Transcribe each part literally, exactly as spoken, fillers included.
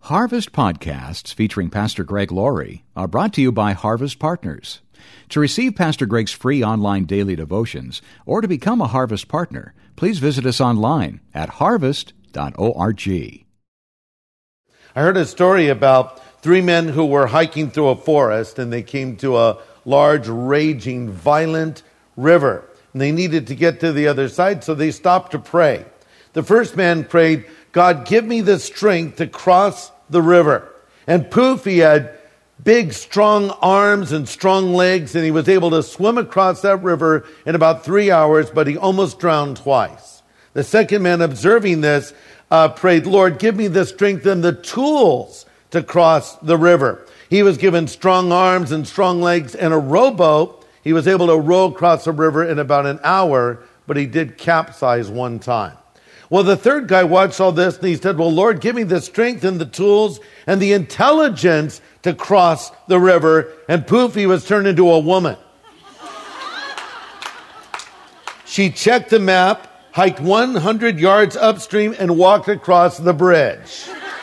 Harvest podcasts featuring Pastor Greg Laurie are brought to you by Harvest Partners. To receive Pastor Greg's free online daily devotions or to become a Harvest partner, please visit us online at harvest dot org. I heard a story about three men who were hiking through a forest, and they came to a large, raging, violent river. And they needed to get to the other side, so they stopped to pray. The first man prayed, "God, give me the strength to cross the river." And poof, he had big, strong arms and strong legs, and he was able to swim across that river in about three hours, but he almost drowned twice. The second man, observing this, uh, prayed, "Lord, give me the strength and the tools to cross the river." He was given strong arms and strong legs and a rowboat. He was able to row across the river in about an hour, but he did capsize one time. Well, the third guy watched all this and he said, "Well, Lord, give me the strength and the tools and the intelligence to cross the river." And poof, he was turned into a woman. She checked the map, hiked one hundred yards upstream, and walked across the bridge.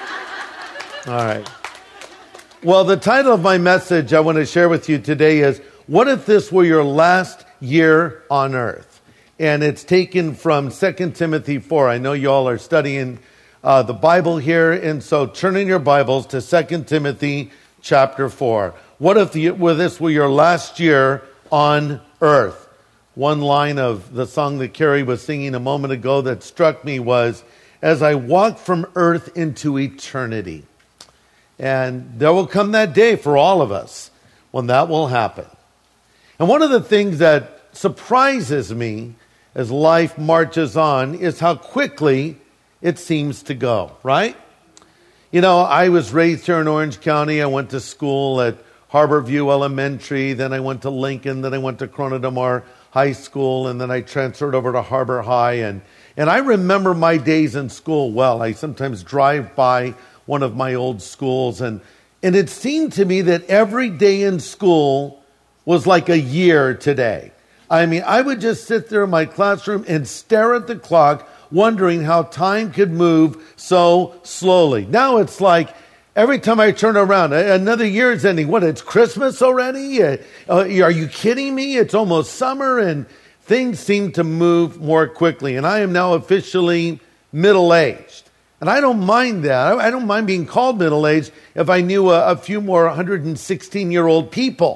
All right. Well, the title of my message I want to share with you today is, "What if this were your last year on earth?" And it's taken from Second Timothy four. I know you all are studying uh, the Bible here, and so turn in your Bibles to Second Timothy chapter four. What if the, well, this were your last year on earth? One line of the song that Carrie was singing a moment ago that struck me was, "As I walk from earth into eternity." And there will come that day for all of us when that will happen. And one of the things that surprises me as life marches on is how quickly it seems to go, right? You know, I was raised here in Orange County. I went to school at Harborview Elementary. Then I went to Lincoln. Then I went to Corona del Mar High School. And then I transferred over to Harbor High. And, and I remember my days in school well. I sometimes drive by one of my old schools. And, and it seemed to me that every day in school was like a year today. I mean, I would just sit there in my classroom and stare at the clock, wondering how time could move so slowly. Now it's like every time I turn around, another year is ending. What, it's Christmas already? Uh, are you kidding me? It's almost summer, and things seem to move more quickly. And I am now officially middle-aged. And I don't mind that. I don't mind being called middle-aged if I knew a, a few more one hundred sixteen-year-old people.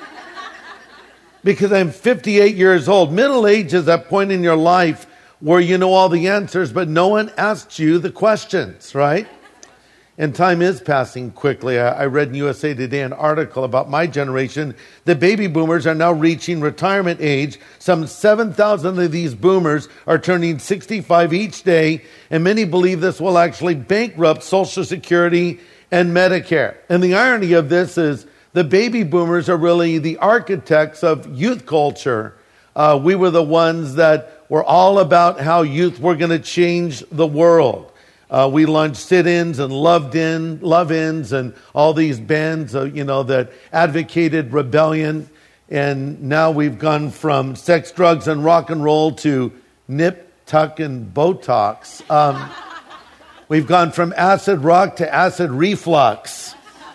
Because I'm fifty-eight years old. Middle age is that point in your life where you know all the answers, but no one asks you the questions, right? And time is passing quickly. I read in U S A Today an article about my generation. The baby boomers are now reaching retirement age. Some seven thousand of these boomers are turning sixty-five each day, and many believe this will actually bankrupt Social Security and Medicare. And the irony of this is, the baby boomers are really the architects of youth culture. Uh, we were the ones that were all about how youth were going to change the world. Uh, we launched sit-ins and loved-in, love-ins and all these bands, uh, you know, that advocated rebellion. And now we've gone from sex, drugs, and rock and roll to nip, tuck, and Botox. Um, we've gone from acid rock to acid reflux.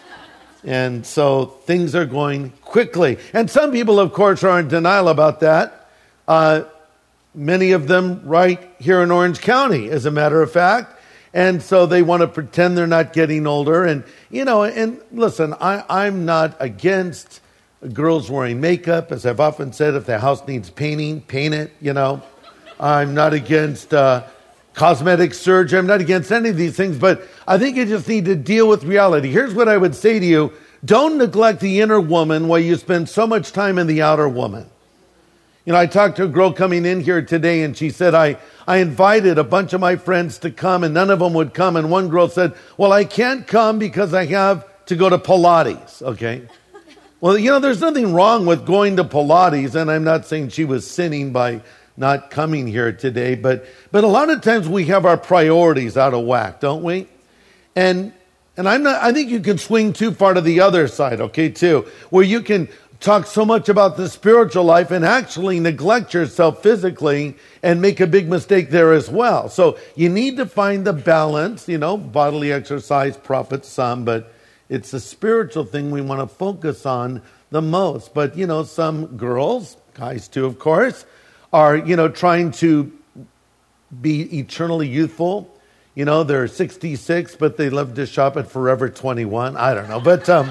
And so things are going quickly. And some people, of course, are in denial about that. Uh, many of them right here in Orange County, as a matter of fact. And so they want to pretend they're not getting older. And, you know, and listen, I, I'm not against girls wearing makeup. As I've often said, if the house needs painting, paint it, you know. I'm not against uh, cosmetic surgery. I'm not against any of these things, but I think you just need to deal with reality. Here's what I would say to you. Don't neglect the inner woman while you spend so much time in the outer woman. You know, I talked to a girl coming in here today, and she said, I, I invited a bunch of my friends to come, and none of them would come. And one girl said, well, I can't come because I have to go to Pilates, okay? Well, you know, there's nothing wrong with going to Pilates, and I'm not saying she was sinning by not coming here today, but but a lot of times we have our priorities out of whack, don't we? And and I'm not I think you can swing too far to the other side, okay, too, where you can talk so much about the spiritual life and actually neglect yourself physically and make a big mistake there as well. So you need to find the balance. You know, bodily exercise profits some, but it's the spiritual thing we want to focus on the most. But, you know, some girls, guys too, of course, are, you know, trying to be eternally youthful. You know, they're sixty-six, but they love to shop at Forever twenty-one. I don't know. But um,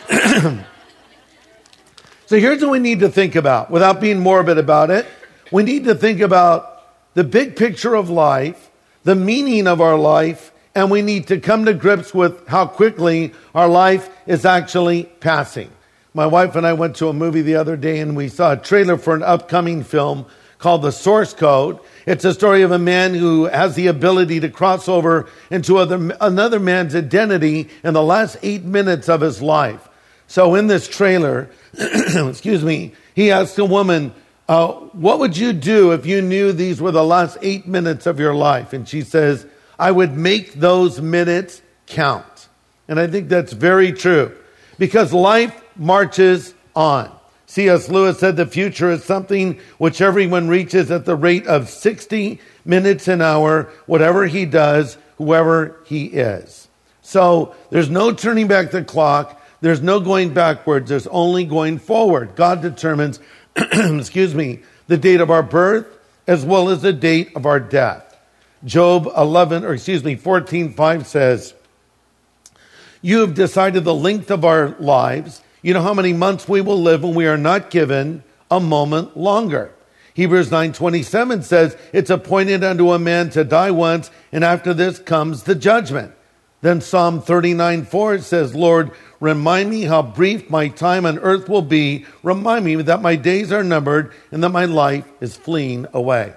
so here's what we need to think about without being morbid about it. We need to think about the big picture of life, the meaning of our life, and we need to come to grips with how quickly our life is actually passing. My wife and I went to a movie the other day and we saw a trailer for an upcoming film called The Source Code. It's a story of a man who has the ability to cross over into other, another man's identity in the last eight minutes of his life. So in this trailer, excuse me, he asked a woman, uh, what would you do if you knew these were the last eight minutes of your life? And she says, I would make those minutes count. And I think that's very true because life marches on. C S Lewis said the future is something which everyone reaches at the rate of sixty minutes an hour, whatever he does, whoever he is. So there's no turning back the clock. There's no going backwards. There's only going forward. God determines, excuse me, the date of our birth as well as the date of our death. Job eleven, or excuse me, fourteen five says, you have decided the length of our lives. You know how many months we will live when we are not given a moment longer. Hebrews nine twenty-seven says, it's appointed unto a man to die once, and after this comes the judgment. Then Psalm thirty-nine four says, Lord, remind me how brief my time on earth will be. Remind me that my days are numbered and that my life is fleeing away.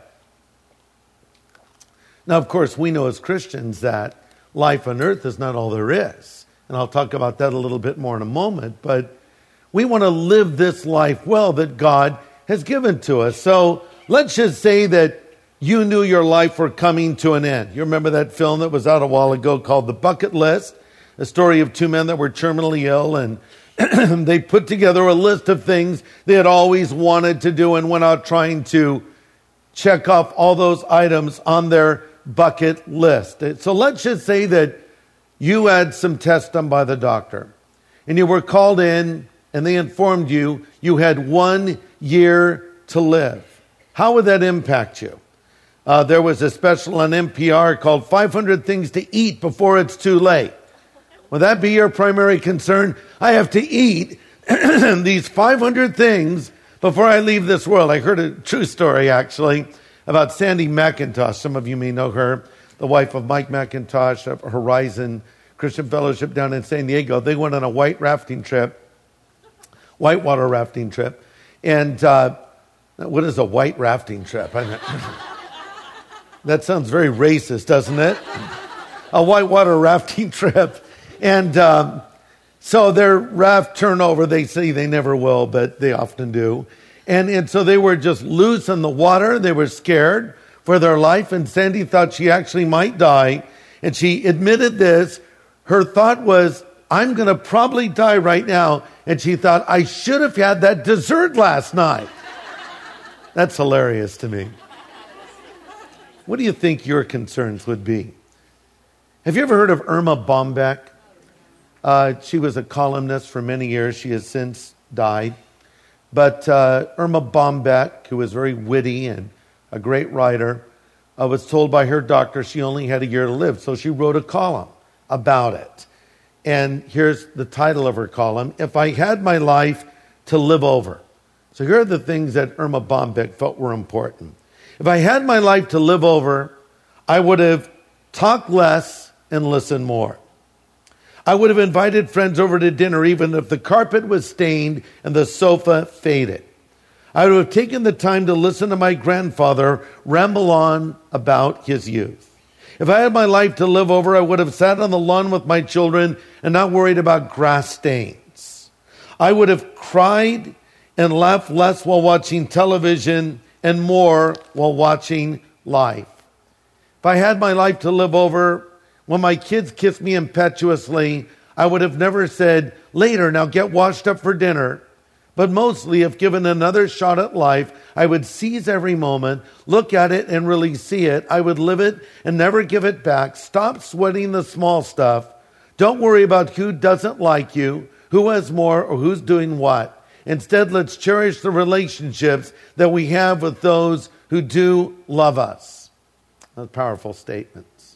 Now, of course, we know as Christians that life on earth is not all there is. And I'll talk about that a little bit more in a moment. But we want to live this life well that God has given to us. So let's just say that you knew your life were coming to an end. You remember that film that was out a while ago called The Bucket List? A story of two men that were terminally ill, and they put together a list of things they had always wanted to do and went out trying to check off all those items on their bucket list. So let's just say that you had some tests done by the doctor, and you were called in, and they informed you you had one year to live. How would that impact you? Uh, there was a special on N P R called five hundred Things to Eat Before It's Too Late. Would that be your primary concern? I have to eat these five hundred things before I leave this world. I heard a true story, actually, about Sandy McIntosh. Some of you may know her, the wife of Mike McIntosh of Horizon Christian Fellowship down in San Diego. They went on a white rafting trip, whitewater rafting trip. And uh, what is a white rafting trip? I That sounds very racist, doesn't it? A whitewater rafting trip. And um, so their raft turnover, they say they never will, but they often do. And, and so they were just loose in the water. They were scared for their life. And Sandy thought she actually might die. And she admitted this. Her thought was, I'm going to probably die right now. And she thought, I should have had that dessert last night. That's hilarious to me. What do you think your concerns would be? Have you ever heard of Irma Bombeck? Uh, she was a columnist for many years. She has since died. But uh, Irma Bombeck, who was very witty and a great writer, uh, was told by her doctor she only had a year to live. So she wrote a column about it. And here's the title of her column, If I Had My Life to Live Over. So here are the things that Irma Bombeck felt were important. If I had my life to live over, I would have talked less and listened more. I would have invited friends over to dinner even if the carpet was stained and the sofa faded. I would have taken the time to listen to my grandfather ramble on about his youth. If I had my life to live over, I would have sat on the lawn with my children and not worried about grass stains. I would have cried and laughed less while watching television and more while watching life. If I had my life to live over, when my kids kissed me impetuously, I would have never said, later, now get washed up for dinner. But mostly, if given another shot at life, I would seize every moment, look at it and really see it. I would live it and never give it back. Stop sweating the small stuff. Don't worry about who doesn't like you, who has more, or who's doing what. Instead, let's cherish the relationships that we have with those who do love us. That's powerful statements.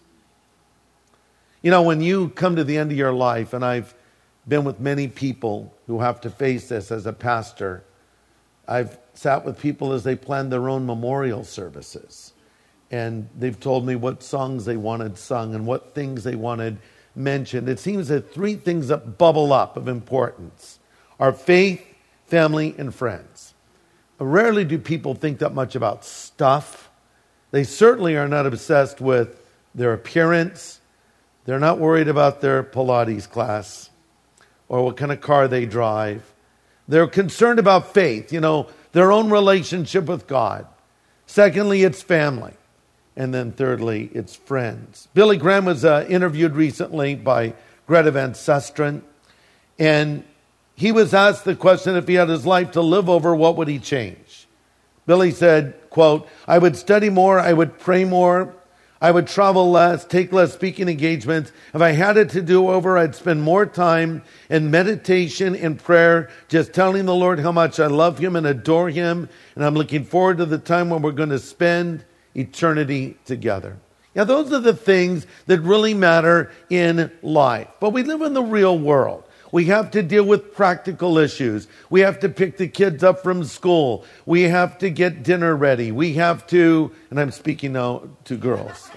You know, when you come to the end of your life, and I've been with many people who have to face this as a pastor. I've sat with people as they plan their own memorial services. And they've told me what songs they wanted sung and what things they wanted mentioned. It seems that three things that bubble up of importance are faith, family, and friends. Rarely do people think that much about stuff. They certainly are not obsessed with their appearance. They're not worried about their Pilates class or what kind of car they drive. They're concerned about faith, you know, their own relationship with God. Secondly, it's family. And then thirdly, it's friends. Billy Graham was uh, interviewed recently by Greta Van Susteren. And he was asked the question, if he had his life to live over, what would he change? Billy said, quote, I would study more, I would pray more, I would travel less, take less speaking engagements. If I had it to do over, I'd spend more time in meditation and prayer, just telling the Lord how much I love him and adore him. And I'm looking forward to the time when we're going to spend eternity together. Yeah, those are the things that really matter in life. But we live in the real world. We have to deal with practical issues. We have to pick the kids up from school. We have to get dinner ready. We have to, and I'm speaking now to girls.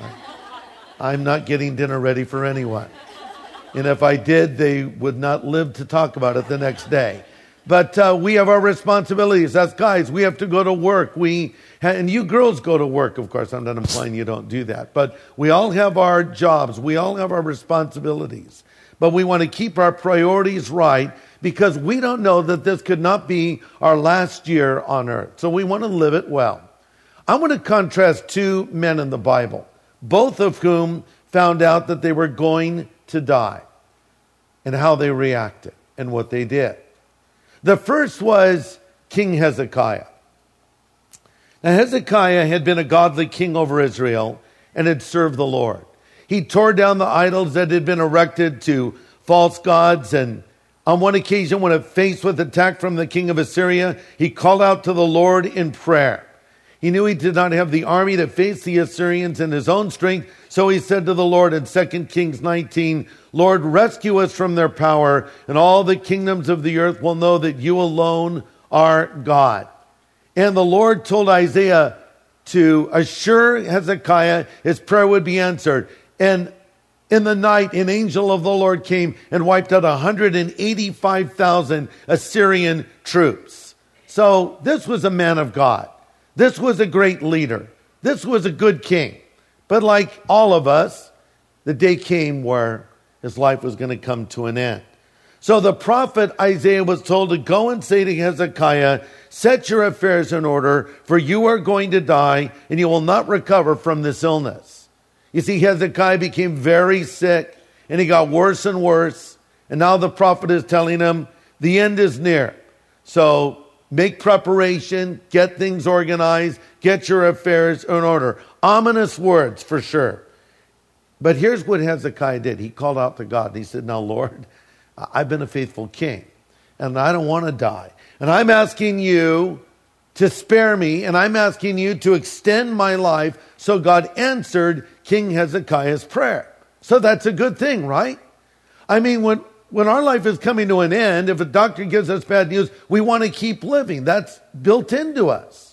I'm not getting dinner ready for anyone. And if I did, they would not live to talk about it the next day. But uh, we have our responsibilities. As guys, we have to go to work. We ha- and you girls go to work, of course. I'm not implying you don't do that. But we all have our jobs. We all have our responsibilities. But we want to keep our priorities right because we don't know that this could not be our last year on earth. So we want to live it well. I want to contrast two men in the Bible, both of whom found out that they were going to die and how they reacted and what they did. The first was King Hezekiah. Now, Hezekiah had been a godly king over Israel and had served the Lord. He tore down the idols that had been erected to false gods. And on one occasion, when faced with attack from the king of Assyria, he called out to the Lord in prayer. He knew he did not have the army to face the Assyrians in his own strength. So he said to the Lord in Second Kings nineteen, Lord, rescue us from their power, and all the kingdoms of the earth will know that you alone are God. And the Lord told Isaiah to assure Hezekiah his prayer would be answered. And in the night, an angel of the Lord came and wiped out one hundred eighty-five thousand Assyrian troops. So this was a man of God. This was a great leader. This was a good king. But like all of us, the day came where his life was going to come to an end. So the prophet Isaiah was told to go and say to Hezekiah, set your affairs in order, for you are going to die and you will not recover from this illness. You see, Hezekiah became very sick, and he got worse and worse. And now the prophet is telling him, the end is near. So make preparation, get things organized, get your affairs in order. Ominous words, for sure. But here's what Hezekiah did. He called out to God, and he said, now, Lord, I've been a faithful king, and I don't want to die. And I'm asking you to spare me, and I'm asking you to extend my life. So God answered King Hezekiah's prayer. So that's a good thing, right? I mean, when, when our life is coming to an end, if a doctor gives us bad news, we want to keep living. That's built into us.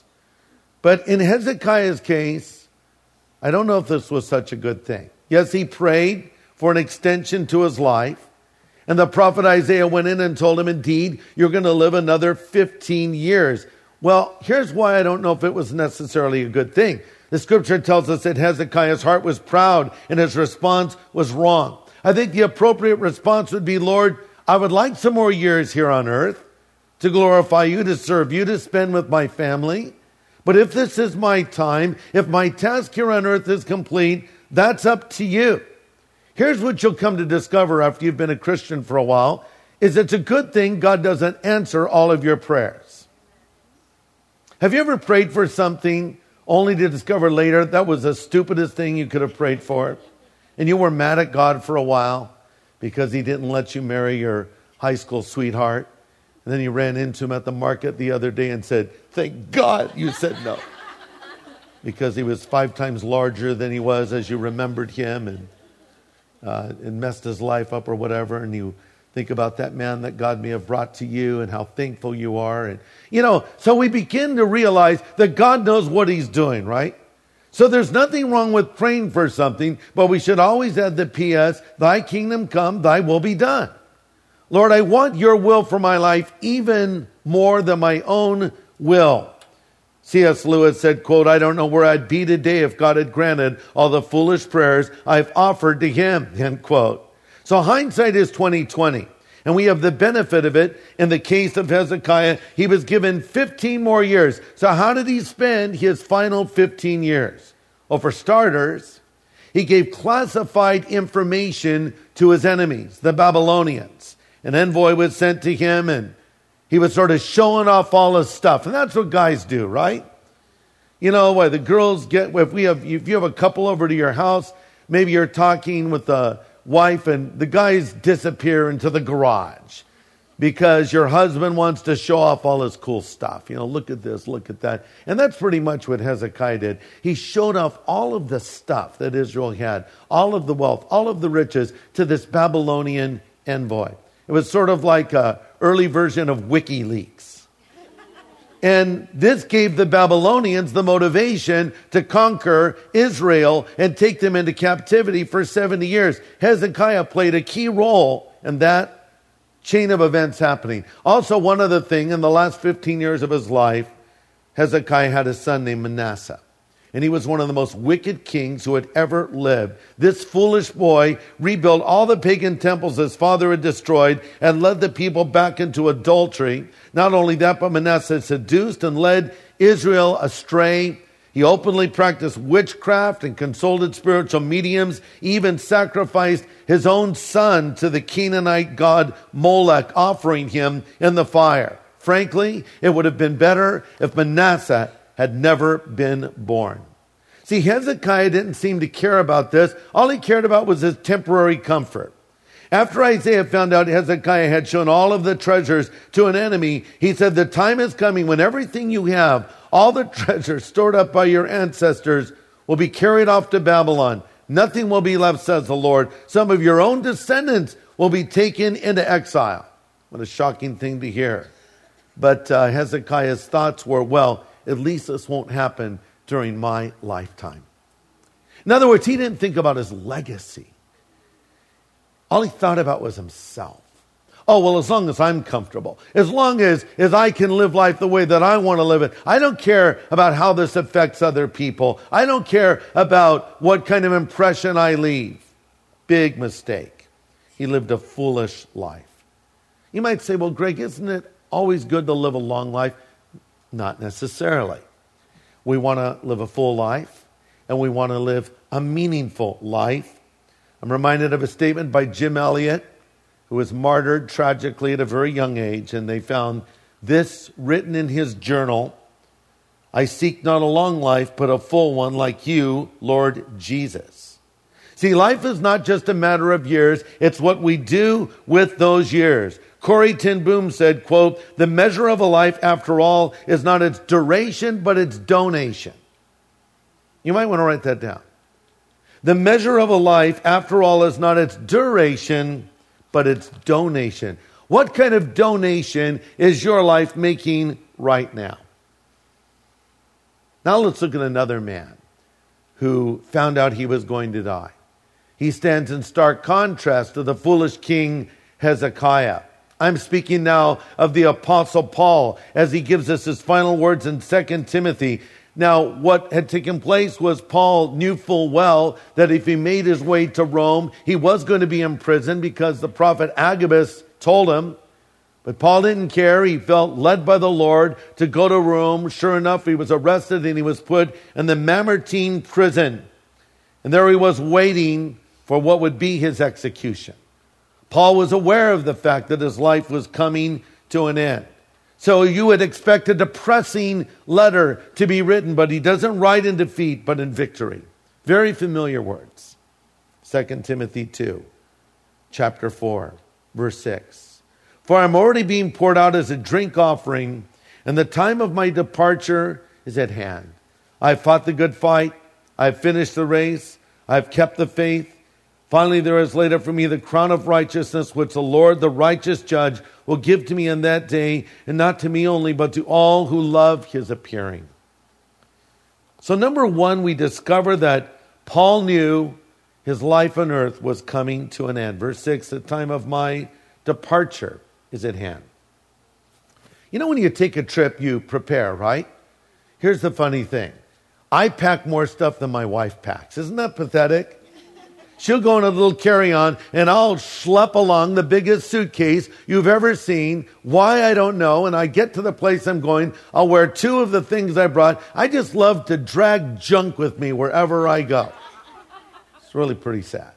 But in Hezekiah's case, I don't know if this was such a good thing. Yes, he prayed for an extension to his life. And the prophet Isaiah went in and told him, indeed, you're going to live another fifteen years. Well, here's why I don't know if it was necessarily a good thing. The scripture tells us that Hezekiah's heart was proud and his response was wrong. I think the appropriate response would be, Lord, I would like some more years here on earth to glorify you, to serve you, to spend with my family. But if this is my time, if my task here on earth is complete, that's up to you. Here's what you'll come to discover after you've been a Christian for a while. is it's a good thing God doesn't answer all of your prayers. Have you ever prayed for something only to discover later that was the stupidest thing you could have prayed for? And you were mad at God for a while because he didn't let you marry your high school sweetheart. And then you ran into him at the market the other day and said, thank God you said no. Because he was five times larger than he was as you remembered him, and uh, it messed his life up or whatever. And you think about that man that God may have brought to you and how thankful you are. And, you know, so we begin to realize that God knows what he's doing, right? So there's nothing wrong with praying for something, but we should always add the P S, thy kingdom come, thy will be done. Lord, I want your will for my life even more than my own will. C S Lewis said, quote, I don't know where I'd be today if God had granted all the foolish prayers I've offered to him, end quote. So hindsight is twenty twenty, and we have the benefit of it. In the case of Hezekiah, he was given fifteen more years. So how did he spend his final fifteen years? Well, for starters, he gave classified information to his enemies, the Babylonians. An envoy was sent to him, and he was sort of showing off all his stuff. And that's what guys do, right? You know, why the girls get, if we have, if you have a couple over to your house, maybe you're talking with the wife and the guys disappear into the garage because your husband wants to show off all his cool stuff. You know, look at this, look at that. And that's pretty much what Hezekiah did. He showed off all of the stuff that Israel had, all of the wealth, all of the riches to this Babylonian envoy. It was sort of like an early version of WikiLeaks. And this gave the Babylonians the motivation to conquer Israel and take them into captivity for seventy years. Hezekiah played a key role in that chain of events happening. Also, one other thing, in the last fifteen years of his life, Hezekiah had a son named Manasseh. And he was one of the most wicked kings who had ever lived. This foolish boy rebuilt all the pagan temples his father had destroyed and led the people back into adultery. Not only that, but Manasseh seduced and led Israel astray. He openly practiced witchcraft and consulted spiritual mediums, even sacrificed his own son to the Canaanite god Molech, offering him in the fire. Frankly, it would have been better if Manasseh had never been born. See, Hezekiah didn't seem to care about this. All he cared about was his temporary comfort. After Isaiah found out Hezekiah had shown all of the treasures to an enemy, he said, the time is coming when everything you have, all the treasures stored up by your ancestors, will be carried off to Babylon. Nothing will be left, says the Lord. Some of your own descendants will be taken into exile. What a shocking thing to hear. But uh, Hezekiah's thoughts were, well, at least this won't happen during my lifetime. In other words, he didn't think about his legacy. All he thought about was himself. Oh, well, as long as I'm comfortable, as long as, as I can live life the way that I want to live it, I don't care about how this affects other people. I don't care about what kind of impression I leave. Big mistake. He lived a foolish life. You might say, well, Greg, isn't it always good to live a long life? Not necessarily. We want to live a full life, and we want to live a meaningful life. I'm reminded of a statement by Jim Elliot, who was martyred tragically at a very young age, and they found this written in his journal: I seek not a long life, but a full one like you, Lord Jesus. See, life is not just a matter of years, it's what we do with those years. Corrie ten Boom said, quote, the measure of a life, after all, is not its duration, but its donation. You might want to write that down. The measure of a life, after all, is not its duration, but its donation. What kind of donation is your life making right now? Now let's look at another man who found out he was going to die. He stands in stark contrast to the foolish king Hezekiah. I'm speaking now of the Apostle Paul as he gives us his final words in Second Timothy. Now, what had taken place was Paul knew full well that if he made his way to Rome, he was going to be imprisoned because the prophet Agabus told him. But Paul didn't care. He felt led by the Lord to go to Rome. Sure enough, he was arrested and he was put in the Mamertine prison. And there he was waiting for what would be his execution. Paul was aware of the fact that his life was coming to an end. So you would expect a depressing letter to be written, but he doesn't write in defeat, but in victory. Very familiar words. Second Timothy two, chapter four, verse six. For I'm already being poured out as a drink offering, and the time of my departure is at hand. I've fought the good fight. I've finished the race. I've kept the faith. Finally, there is laid up for me the crown of righteousness, which the Lord, the righteous judge, will give to me in that day, and not to me only, but to all who love his appearing. So number one, we discover that Paul knew his life on earth was coming to an end. Verse six, the time of my departure is at hand. You know, when you take a trip, you prepare, right? Here's the funny thing. I pack more stuff than my wife packs. Isn't that pathetic? She'll go in a little carry-on, and I'll schlep along the biggest suitcase you've ever seen. Why, I don't know. And I get to the place I'm going. I'll wear two of the things I brought. I just love to drag junk with me wherever I go. It's really pretty sad.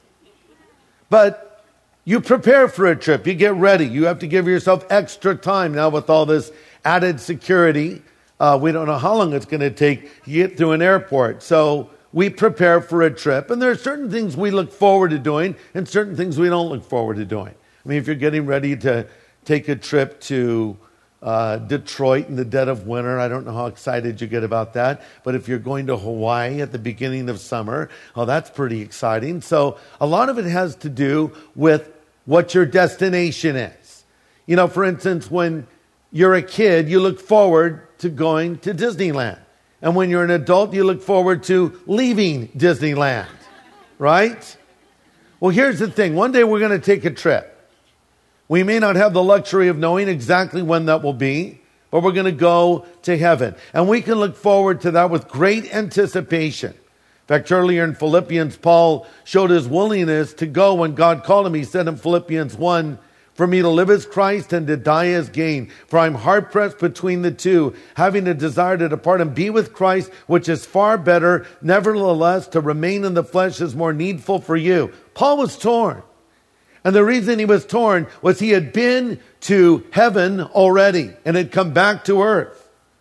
But you prepare for a trip. You get ready. You have to give yourself extra time now with all this added security. Uh, we don't know how long it's going to take to get through an airport. So we prepare for a trip, and there are certain things we look forward to doing and certain things we don't look forward to doing. I mean, if you're getting ready to take a trip to uh, Detroit in the dead of winter, I don't know how excited you get about that. But if you're going to Hawaii at the beginning of summer, oh, that's pretty exciting. So a lot of it has to do with what your destination is. You know, for instance, when you're a kid, you look forward to going to Disneyland. And when you're an adult, you look forward to leaving Disneyland, right? Well, here's the thing. One day we're going to take a trip. We may not have the luxury of knowing exactly when that will be, but we're going to go to heaven. And we can look forward to that with great anticipation. In fact, earlier in Philippians, Paul showed his willingness to go when God called him. He said in Philippians one, for me to live as Christ and to die as gain. For I'm hard-pressed between the two, having a desire to depart and be with Christ, which is far better. Nevertheless, to remain in the flesh is more needful for you. Paul was torn. And the reason he was torn was he had been to heaven already and had come back to earth.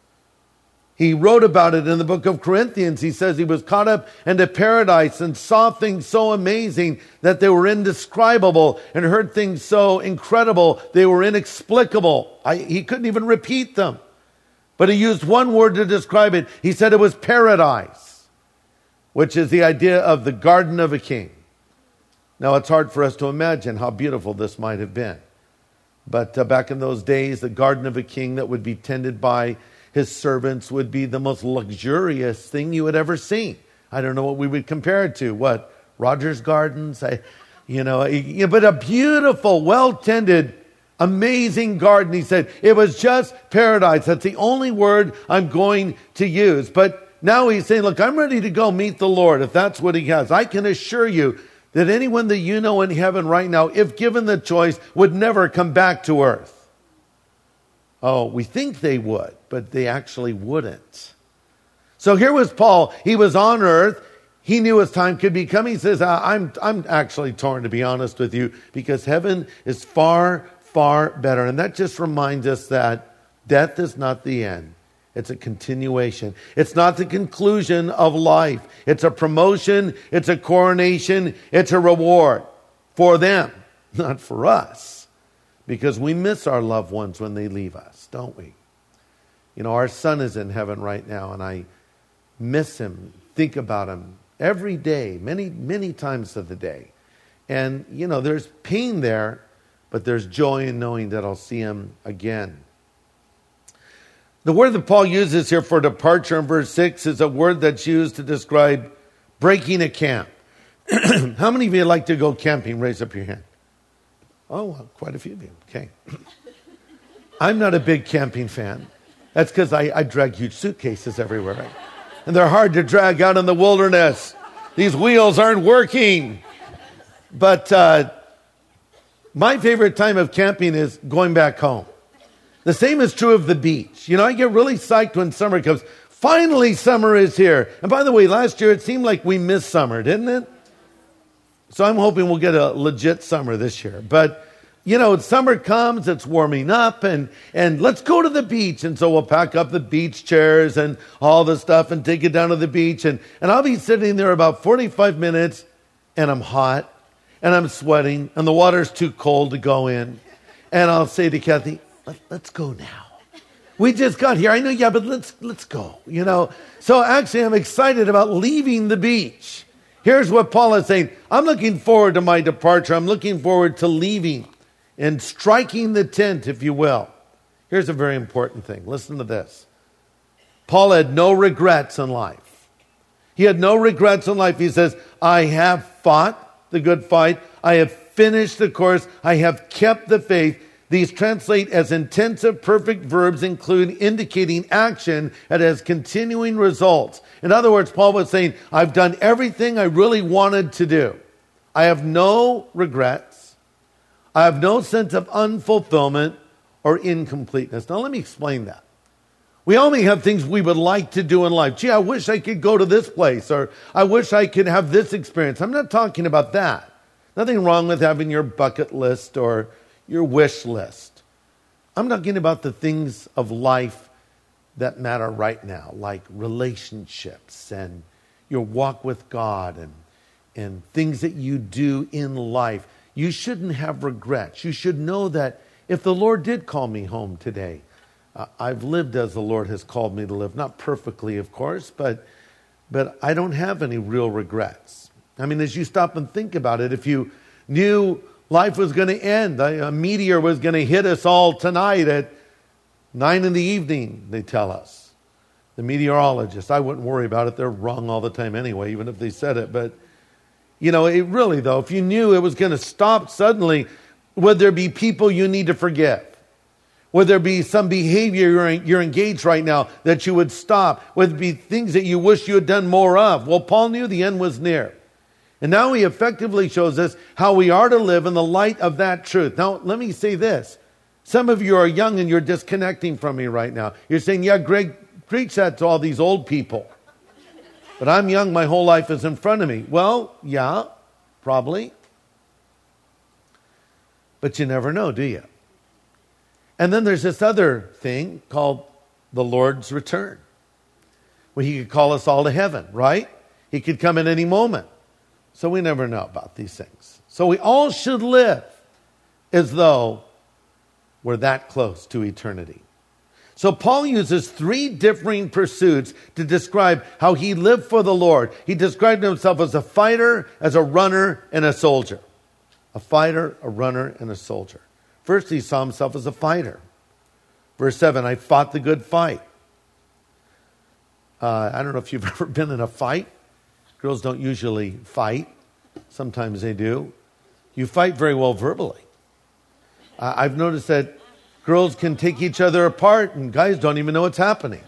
He wrote about it in the book of Corinthians. He says he was caught up into paradise and saw things so amazing that they were indescribable, and heard things so incredible they were inexplicable. I, he couldn't even repeat them. But he used one word to describe it. He said it was paradise, which is the idea of the garden of a king. Now, it's hard for us to imagine how beautiful this might have been. But uh, back in those days, the garden of a king that would be tended by his servants would be the most luxurious thing you had ever seen. I don't know what we would compare it to. What? Rogers Gardens? I, you know, but a beautiful, well-tended, amazing garden. He said, it was just paradise. That's the only word I'm going to use. But now he's saying, look, I'm ready to go meet the Lord if that's what he has. I can assure you that anyone that you know in heaven right now, if given the choice, would never come back to earth. Oh, we think they would, but they actually wouldn't. So here was Paul. He was on earth. He knew his time could be coming. He says, I'm, I'm actually torn, to be honest with you, because heaven is far, far better. And that just reminds us that death is not the end. It's a continuation. It's not the conclusion of life. It's a promotion. It's a coronation. It's a reward for them, not for us. Because we miss our loved ones when they leave us, don't we? You know, our son is in heaven right now, and I miss him, think about him every day, many, many times of the day. And, you know, there's pain there, but there's joy in knowing that I'll see him again. The word that Paul uses here for departure in verse six is a word that's used to describe breaking a camp. How many of you like to go camping? Raise up your hand. Oh, well, quite a few of you. Okay. I'm not a big camping fan. That's because I, I drag huge suitcases everywhere. Right? And they're hard to drag out in the wilderness. These wheels aren't working. But uh, my favorite time of camping is going back home. The same is true of the beach. You know, I get really psyched when summer comes. Finally, summer is here. And by the way, last year it seemed like we missed summer, didn't it? So I'm hoping we'll get a legit summer this year. But, you know, summer comes, it's warming up, and, and let's go to the beach. And so we'll pack up the beach chairs and all the stuff and take it down to the beach. And, and I'll be sitting there about forty-five minutes, and I'm hot, and I'm sweating, and the water's too cold to go in. And I'll say to Kathy, Let, let's go now. We just got here. I know, yeah, but let's let's go, you know. So actually, I'm excited about leaving the beach. Here's what Paul is saying. I'm looking forward to my departure. I'm looking forward to leaving and striking the tent, if you will. Here's a very important thing. Listen to this. Paul had no regrets in life. He had no regrets in life. He says, I have fought the good fight. I have finished the course. I have kept the faith. These translate as intensive perfect verbs, include indicating action that has continuing results. In other words, Paul was saying, I've done everything I really wanted to do. I have no regrets. I have no sense of unfulfillment or incompleteness. Now, let me explain that. We only have things we would like to do in life. Gee, I wish I could go to this place, or I wish I could have this experience. I'm not talking about that. Nothing wrong with having your bucket list or your wish list. I'm talking about the things of life that matter right now, like relationships and your walk with God and, and things that you do in life. You shouldn't have regrets. You should know that if the Lord did call me home today, uh, I've lived as the Lord has called me to live. Not perfectly, of course, but, but I don't have any real regrets. I mean, as you stop and think about it, if you knew life was going to end, a meteor was going to hit us all tonight at nine in the evening, they tell us. The meteorologists, I wouldn't worry about it. They're wrong all the time anyway, even if they said it. But, you know, it really, though, if you knew it was going to stop suddenly, would there be people you need to forgive? Would there be some behavior you're, you're engaged right now that you would stop? Would there be things that you wish you had done more of? Well, Paul knew the end was near. And now he effectively shows us how we are to live in the light of that truth. Now, let me say this. Some of you are young and you're disconnecting from me right now. You're saying, yeah, Greg, preach that to all these old people. But I'm young, my whole life is in front of me. Well, yeah, probably. But you never know, do you? And then there's this other thing called the Lord's return. Well, he could call us all to heaven, right? He could come at any moment. So we never know about these things. So we all should live as though we're that close to eternity. So Paul uses three differing pursuits to describe how he lived for the Lord. He described himself as a fighter, as a runner, and a soldier. A fighter, a runner, and a soldier. First, he saw himself as a fighter. Verse seven, I fought the good fight. Uh, I don't know if you've ever been in a fight. Girls don't usually fight. Sometimes they do. You fight very well verbally. Uh, I've noticed that girls can take each other apart and guys don't even know what's happening.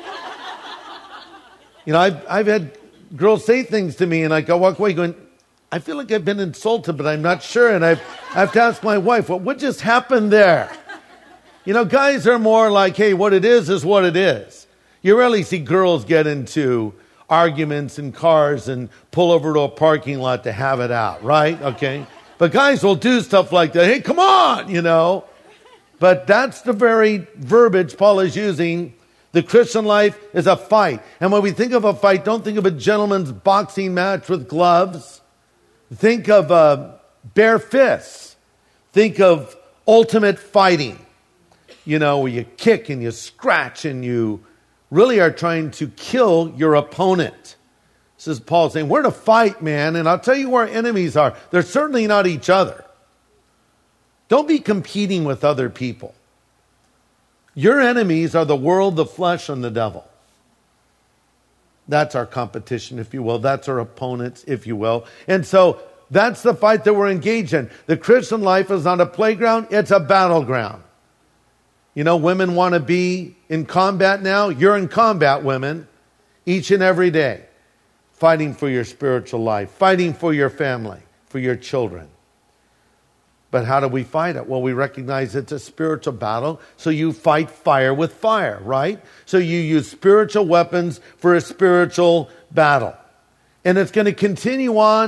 You know, I've, I've had girls say things to me and I walk away going, I feel like I've been insulted, but I'm not sure. And I've, I have to ask my wife, well, what just happened there? You know, guys are more like, hey, what it is is what it is. You rarely see girls get into arguments in cars and pull over to a parking lot to have it out, right? Okay. But guys will do stuff like that. Hey, come on, you know. But that's the very verbiage Paul is using. The Christian life is a fight. And when we think of a fight, don't think of a gentleman's boxing match with gloves. Think of uh, bare fists. Think of ultimate fighting. You know, where you kick and you scratch and you really are trying to kill your opponent. This is Paul saying, we're in a fight, man, and I'll tell you where our enemies are. They're certainly not each other. Don't be competing with other people. Your enemies are the world, the flesh, and the devil. That's our competition, if you will. That's our opponents, if you will. And so that's the fight that we're engaged in. The Christian life is not a playground, it's a battleground. You know, women want to be in combat now. You're in combat, women, each and every day. Fighting for your spiritual life. Fighting for your family, for your children. But how do we fight it? Well, we recognize it's a spiritual battle. So you fight fire with fire, right? So you use spiritual weapons for a spiritual battle. And it's going to continue on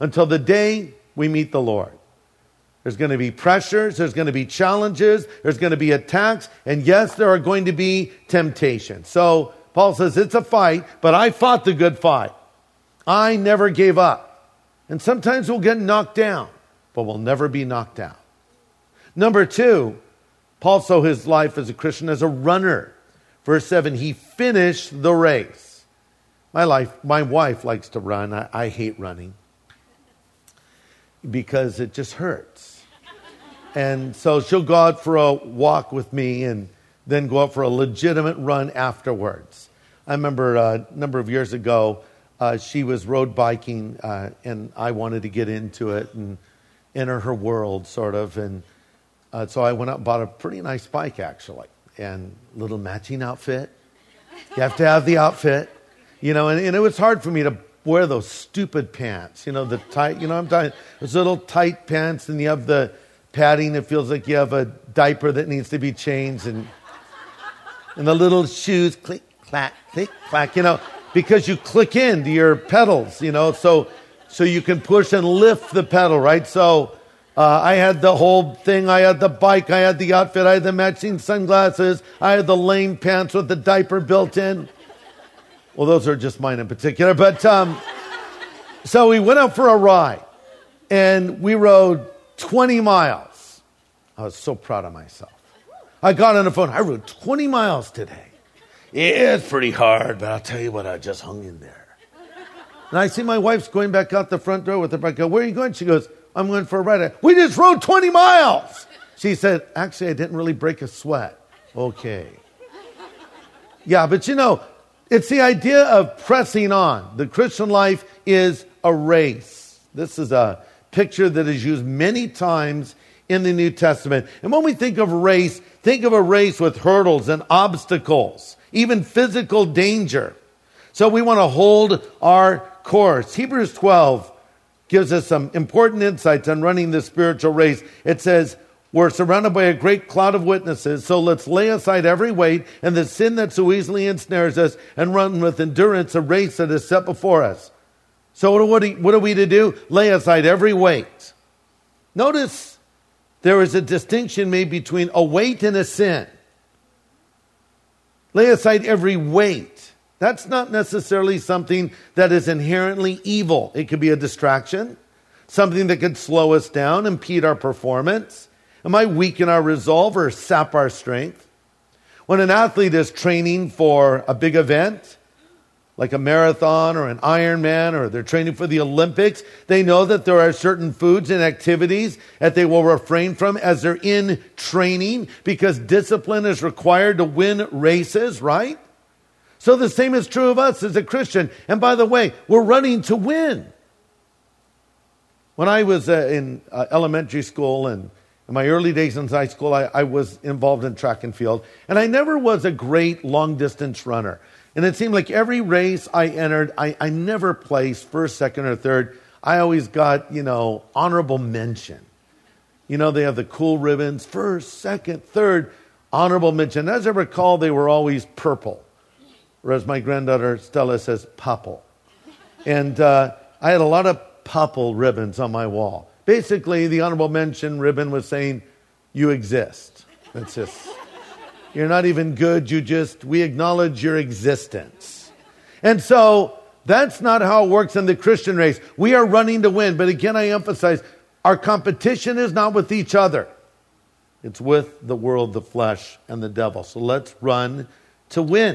until the day we meet the Lord. There's going to be pressures, there's going to be challenges, there's going to be attacks, and yes, there are going to be temptations. So Paul says it's a fight, but I fought the good fight. I never gave up. And sometimes we'll get knocked down, but we'll never be knocked down. Number two, Paul saw his life as a Christian as a runner. Verse seven, he finished the race. My life, my wife likes to run. I, I hate running because it just hurts. And so she'll go out for a walk with me and then go out for a legitimate run afterwards. I remember uh, a number of years ago, uh, she was road biking uh, and I wanted to get into it and enter her world, sort of. And uh, so I went out and bought a pretty nice bike, actually, and a little matching outfit. You have to have the outfit, you know, and, and it was hard for me to wear those stupid pants, you know, the tight, you know, I'm talking, those little tight pants, and you have the padding. It feels like you have a diaper that needs to be changed, and and the little shoes, click, clack, click, clack, you know, because you click into your pedals, you know, so so you can push and lift the pedal, right? So uh, I had the whole thing. I had the bike. I had the outfit. I had the matching sunglasses. I had the lame pants with the diaper built in. Well, those are just mine in particular. But um, so we went out for a ride, and we rode twenty miles. I was so proud of myself. I got on the phone. I rode twenty miles today. Yeah, it's pretty hard, but I'll tell you what, I just hung in there. And I see my wife's going back out the front door with her bike. I go, where are you going? She goes, I'm going for a ride. We just rode twenty miles. She said, actually, I didn't really break a sweat. Okay. Yeah, but you know, it's the idea of pressing on. The Christian life is a race. This is a picture that is used many times in the New Testament. And when we think of a race, think of a race with hurdles and obstacles, even physical danger. So we want to hold our course. Hebrews twelve gives us some important insights on running the spiritual race. It says, we're surrounded by a great cloud of witnesses, so let's lay aside every weight and the sin that so easily ensnares us and run with endurance a race that is set before us. So what are we to do? Lay aside every weight. Notice there is a distinction made between a weight and a sin. Lay aside every weight. That's not necessarily something that is inherently evil. It could be a distraction, something that could slow us down, impede our performance. It might weaken our resolve or sap our strength. When an athlete is training for a big event, like a marathon or an Ironman, or they're training for the Olympics, they know that there are certain foods and activities that they will refrain from as they're in training, because discipline is required to win races, right? So the same is true of us as a Christian. And by the way, we're running to win. When I was uh, in uh, elementary school and in my early days in high school, I, I was involved in track and field. And I never was a great long-distance runner. And it seemed like every race I entered, I, I never placed first, second, or third. I always got, you know, honorable mention. You know, they have the cool ribbons, first, second, third, honorable mention. As I recall, they were always purple. Or as my granddaughter Stella says, purple. And uh, I had a lot of purple ribbons on my wall. Basically, the honorable mention ribbon was saying, you exist. That's just, you're not even good, you just, we acknowledge your existence. And so, that's not how it works in the Christian race. We are running to win, but again, I emphasize, our competition is not with each other. It's with the world, the flesh, and the devil. So let's run to win.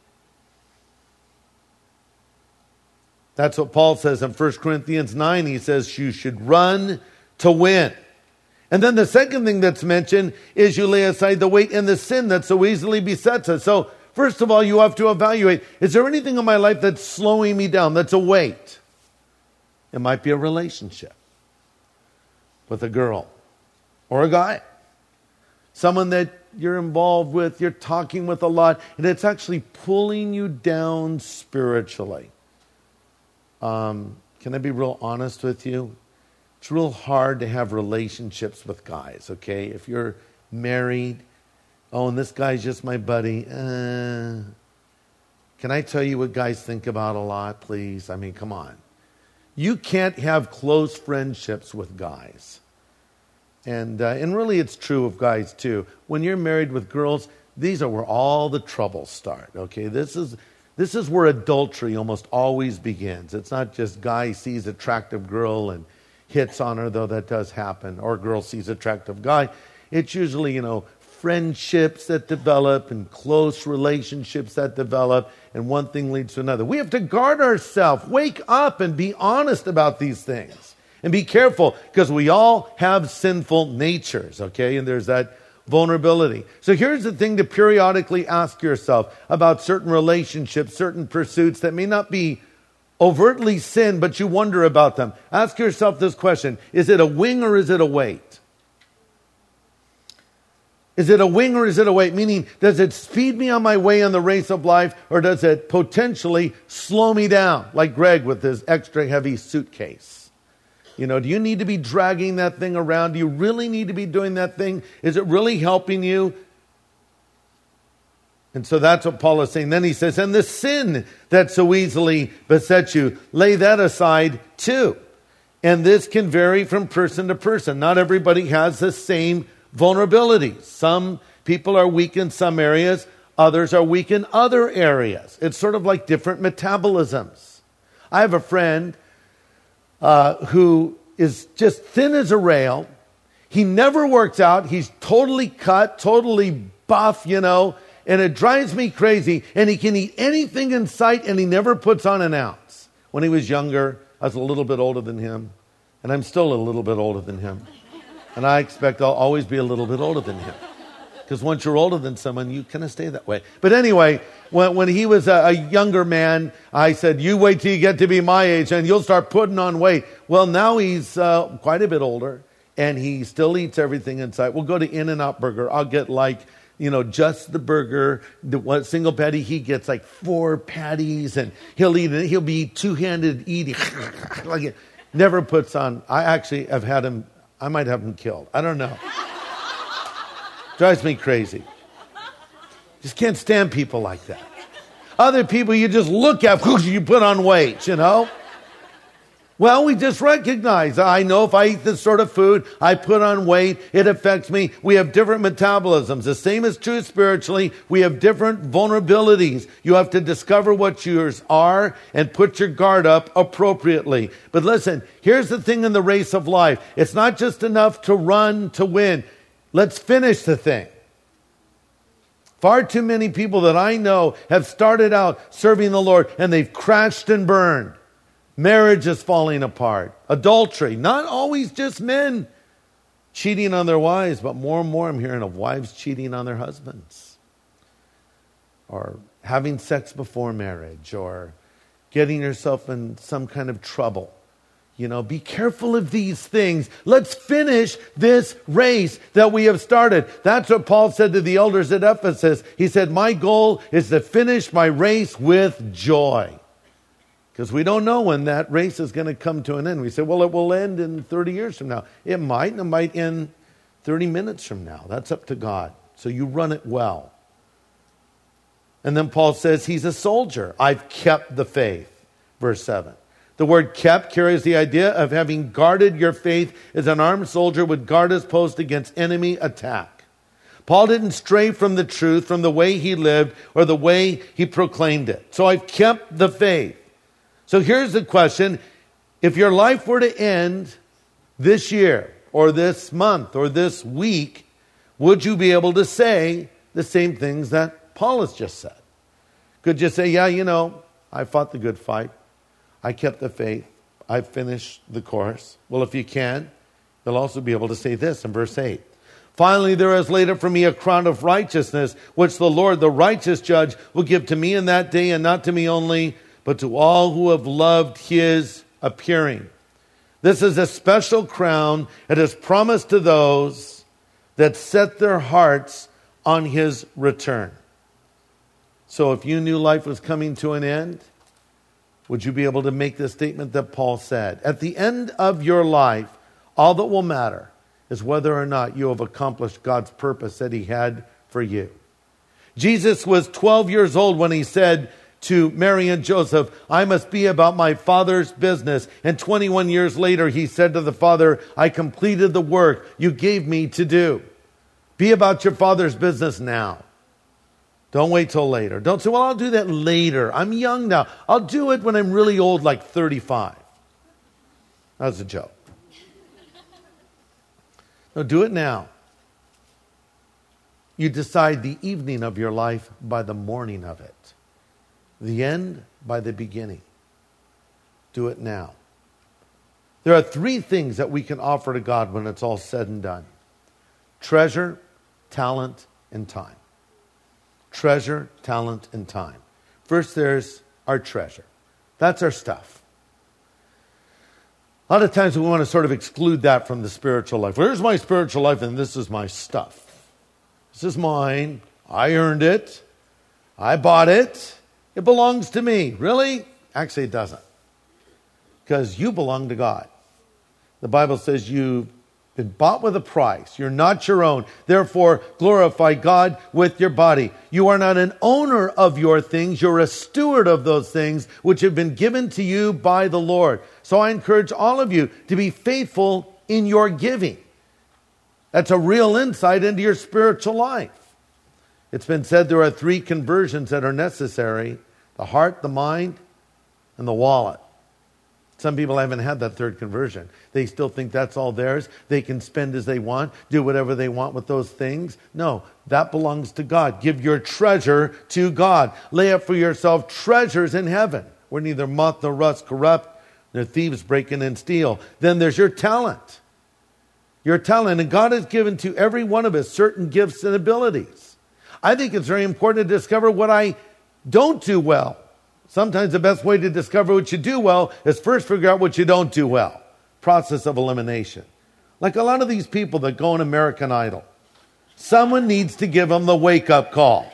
That's what Paul says in First Corinthians nine. He says you should run to win. And then the second thing that's mentioned is you lay aside the weight and the sin that so easily besets us. So first of all, you have to evaluate, is there anything in my life that's slowing me down, that's a weight? It might be a relationship with a girl or a guy. Someone that you're involved with, you're talking with a lot, and it's actually pulling you down spiritually. Um, can I be real honest with you? It's real hard to have relationships with guys, okay? If you're married, oh, and this guy's just my buddy. Uh, can I tell you what guys think about a lot, please? I mean, come on. You can't have close friendships with guys. And uh, and really it's true of guys too. When you're married with girls, these are where all the troubles start. Okay, this is this is where adultery almost always begins. It's not just guy sees attractive girl and hits on her, though that does happen, or girl sees attractive guy. It's usually, you know, friendships that develop and close relationships that develop, and one thing leads to another. We have to guard ourselves, wake up and be honest about these things. And be careful, because we all have sinful natures, okay? And there's that vulnerability. So here's the thing to periodically ask yourself about certain relationships, certain pursuits that may not be overtly sin, but you wonder about them. Ask yourself this question: is it a wing or is it a weight? Is it a wing or is it a weight? Meaning, does it speed me on my way in the race of life, or does it potentially slow me down? Like Greg with his extra heavy suitcase. You know, do you need to be dragging that thing around? Do you really need to be doing that thing? Is it really helping you? And so that's what Paul is saying. Then he says, and the sin that so easily besets you, lay that aside too. And this can vary from person to person. Not everybody has the same vulnerability. Some people are weak in some areas. Others are weak in other areas. It's sort of like different metabolisms. I have a friend uh, who is just thin as a rail. He never works out. He's totally cut, totally buff, you know, and it drives me crazy. And he can eat anything in sight, and he never puts on an ounce. When he was younger, I was a little bit older than him, and I'm still a little bit older than him. And I expect I'll always be a little bit older than him. Because once you're older than someone, you kind of stay that way. But anyway, when, when he was a, a younger man, I said, you wait till you get to be my age and you'll start putting on weight. Well, now he's uh, quite a bit older, and he still eats everything in sight. We'll go to In-N-Out Burger. I'll get like, you know, just the burger, the one single patty. He gets like four patties, and he'll eat it. He'll be two-handed eating. Like it never puts on. I actually have had him. I might have him killed. I don't know. Drives me crazy. Just can't stand people like that. Other people you just look at, you put on weight, you know. Well, we just recognize, I know if I eat this sort of food, I put on weight, it affects me. We have different metabolisms. The same is true spiritually. We have different vulnerabilities. You have to discover what yours are and put your guard up appropriately. But listen, here's the thing in the race of life. It's not just enough to run to win. Let's finish the thing. Far too many people that I know have started out serving the Lord, and they've crashed and burned. Marriage is falling apart. Adultery, not always just men cheating on their wives, but more and more I'm hearing of wives cheating on their husbands. Or having sex before marriage, or getting yourself in some kind of trouble. You know, be careful of these things. Let's finish this race that we have started. That's what Paul said to the elders at Ephesus. He said, my goal is to finish my race with joy. Because we don't know when that race is going to come to an end. We say, well, it will end in thirty years from now. It might, and it might end thirty minutes from now. That's up to God. So you run it well. And then Paul says he's a soldier. I've kept the faith. Verse seven. The word kept carries the idea of having guarded your faith as an armed soldier would guard his post against enemy attack. Paul didn't stray from the truth, from the way he lived or the way he proclaimed it. So I've kept the faith. So here's the question. If your life were to end this year or this month or this week, would you be able to say the same things that Paul has just said? Could you say, yeah, you know, I fought the good fight. I kept the faith. I finished the course. Well, if you can, you'll also be able to say this in verse eight. Finally, there is laid up for me a crown of righteousness, which the Lord, the righteous judge, will give to me in that day, and not to me only, but to all who have loved his appearing. This is a special crown. It is promised to those that set their hearts on his return. So if you knew life was coming to an end, would you be able to make the statement that Paul said? At the end of your life, all that will matter is whether or not you have accomplished God's purpose that he had for you. Jesus was twelve years old when he said to Mary and Joseph, I must be about my Father's business. And twenty-one years later, he said to the Father, I completed the work you gave me to do. Be about your Father's business now. Don't wait till later. Don't say, well, I'll do that later. I'm young now. I'll do it when I'm really old, like thirty-five. That was a joke. No, do it now. You decide the evening of your life by the morning of it. The end by the beginning. Do it now. There are three things that we can offer to God when it's all said and done. Treasure, talent, and time. Treasure, talent, and time. First, there's our treasure. That's our stuff. A lot of times we want to sort of exclude that from the spiritual life. Where's my spiritual life? And this is my stuff. This is mine. I earned it. I bought it. It belongs to me. Really? Actually, it doesn't. Because you belong to God. The Bible says you've been bought with a price. You're not your own. Therefore, glorify God with your body. You are not an owner of your things. You're a steward of those things which have been given to you by the Lord. So I encourage all of you to be faithful in your giving. That's a real insight into your spiritual life. It's been said there are three conversions that are necessary: the heart, the mind, and the wallet. Some people haven't had that third conversion. They still think that's all theirs. They can spend as they want, do whatever they want with those things. No, that belongs to God. Give your treasure to God. Lay up for yourself treasures in heaven, where neither moth nor rust corrupt, nor thieves break in and steal. Then there's your talent. Your talent. And God has given to every one of us certain gifts and abilities. I think it's very important to discover what I don't do well. Sometimes the best way to discover what you do well is first figure out what you don't do well. Process of elimination. Like a lot of these people that go on American Idol. Someone needs to give them the wake-up call.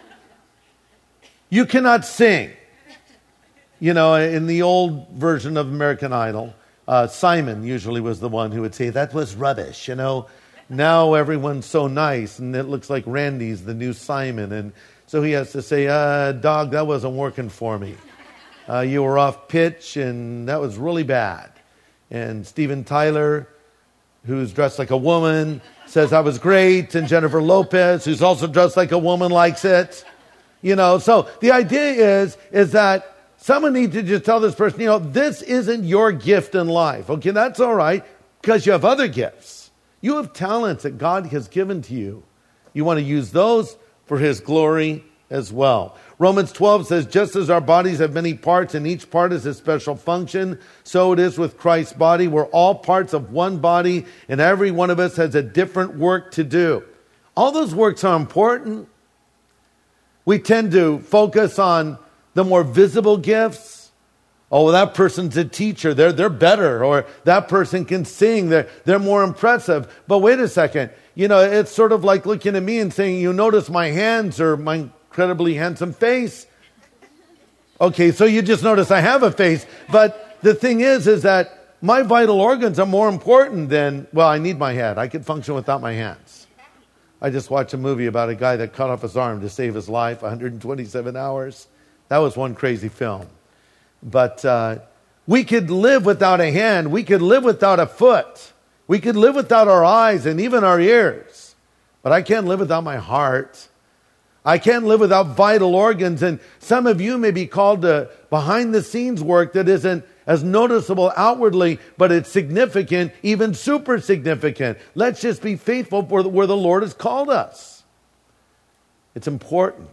You cannot sing. You know, in the old version of American Idol, uh, Simon usually was the one who would say, that was rubbish, you know. Now everyone's so nice, and it looks like Randy's the new Simon, and so he has to say, uh, dog, that wasn't working for me. Uh, you were off pitch, and that was really bad. And Steven Tyler, who's dressed like a woman, says I was great. And Jennifer Lopez, who's also dressed like a woman, likes it. You know, so the idea is, is that someone needs to just tell this person, you know, this isn't your gift in life. Okay, that's all right, because you have other gifts. You have talents that God has given to you. You want to use those for His glory as well. Romans twelve says, just as our bodies have many parts and each part has a special function, so it is with Christ's body. We're all parts of one body, and every one of us has a different work to do. All those works are important. We tend to focus on the more visible gifts. Oh, well, that person's a teacher. They're, they're better. Or that person can sing. They're, they're more impressive. But wait a second. You know, it's sort of like looking at me and saying, you notice my hands or my incredibly handsome face. Okay, so you just notice I have a face. But the thing is, is that my vital organs are more important than, well, I need my head. I could function without my hands. I just watched a movie about a guy that cut off his arm to save his life, one hundred twenty-seven hours. That was one crazy film. But uh, we could live without a hand. We could live without a foot. We could live without our eyes and even our ears. But I can't live without my heart. I can't live without vital organs. And some of you may be called to behind-the-scenes work that isn't as noticeable outwardly, but it's significant, even super significant. Let's just be faithful for where the Lord has called us. It's important.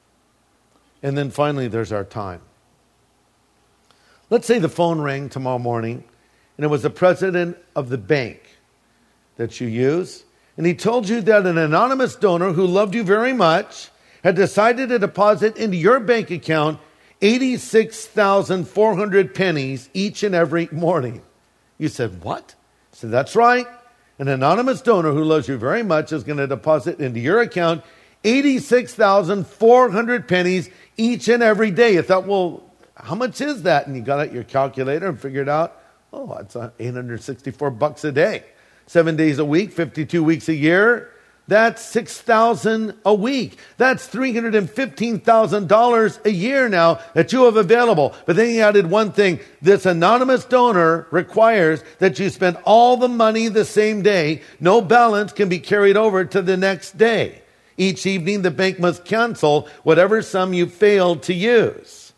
And then finally, there's our time. Let's say the phone rang tomorrow morning, and it was the president of the bank that you use, and he told you that an anonymous donor who loved you very much had decided to deposit into your bank account eighty-six thousand four hundred pennies each and every morning. You said, what? I said, that's right. An anonymous donor who loves you very much is going to deposit into your account eighty-six thousand four hundred pennies each and every day. You thought, well, how much is that? And you got out your calculator and figured out, oh, it's eight hundred sixty-four bucks a day. Seven days a week, fifty-two weeks a year. That's six thousand dollars a week. That's three hundred fifteen thousand dollars a year now that you have available. But then he added one thing. This anonymous donor requires that you spend all the money the same day. No balance can be carried over to the next day. Each evening, the bank must cancel whatever sum you failed to use.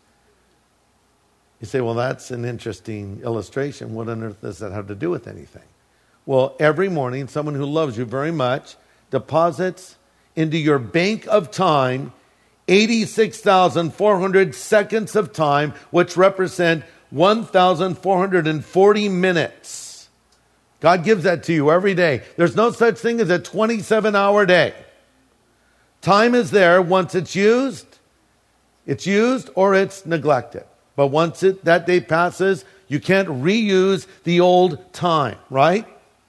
You say, well, that's an interesting illustration. What on earth does that have to do with anything? Well, every morning, someone who loves you very much deposits into your bank of time eighty-six thousand four hundred seconds of time, which represent one thousand four hundred forty minutes. God gives that to you every day. There's no such thing as a twenty-seven hour day. Time is there. Once it's used, it's used or it's neglected. But once it, that day passes, you can't reuse the old time, right?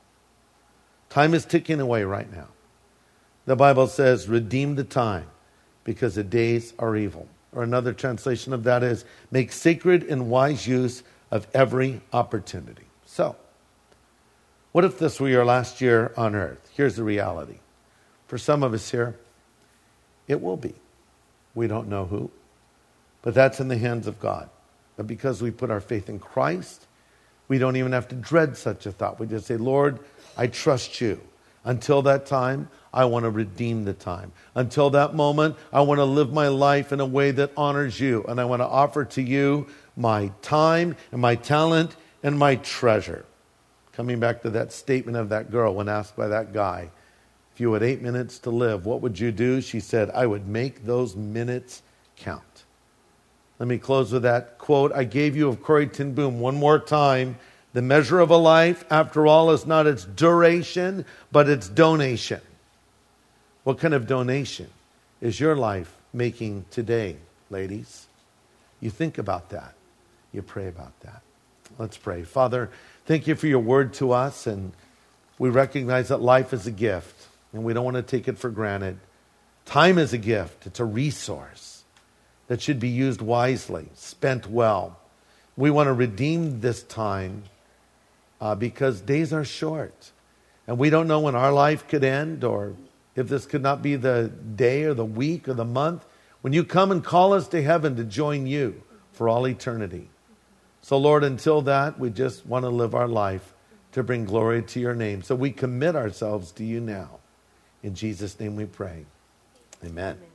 Time is ticking away right now. The Bible says, redeem the time because the days are evil. Or another translation of that is, make sacred and wise use of every opportunity. So, what if this were your last year on earth? Here's the reality. For some of us here, it will be. We don't know who, but that's in the hands of God. But because we put our faith in Christ, we don't even have to dread such a thought. We just say, Lord, I trust you. Until that time, I want to redeem the time. Until that moment, I want to live my life in a way that honors you. And I want to offer to you my time and my talent and my treasure. Coming back to that statement of that girl when asked by that guy, if you had eight minutes to live, what would you do? She said, I would make those minutes count. Let me close with that quote I gave you of Corrie ten Boom one more time. The measure of a life, after all, is not its duration, but its donation. What kind of donation is your life making today, ladies? You think about that. You pray about that. Let's pray. Father, thank you for your word to us, and we recognize that life is a gift, and we don't want to take it for granted. Time is a gift. It's a resource that should be used wisely, spent well. We want to redeem this time uh, because days are short. And we don't know when our life could end or if this could not be the day or the week or the month when you come and call us to heaven to join you for all eternity. So Lord, until that, we just want to live our life to bring glory to your name. So we commit ourselves to you now. In Jesus' name we pray. Amen. Amen.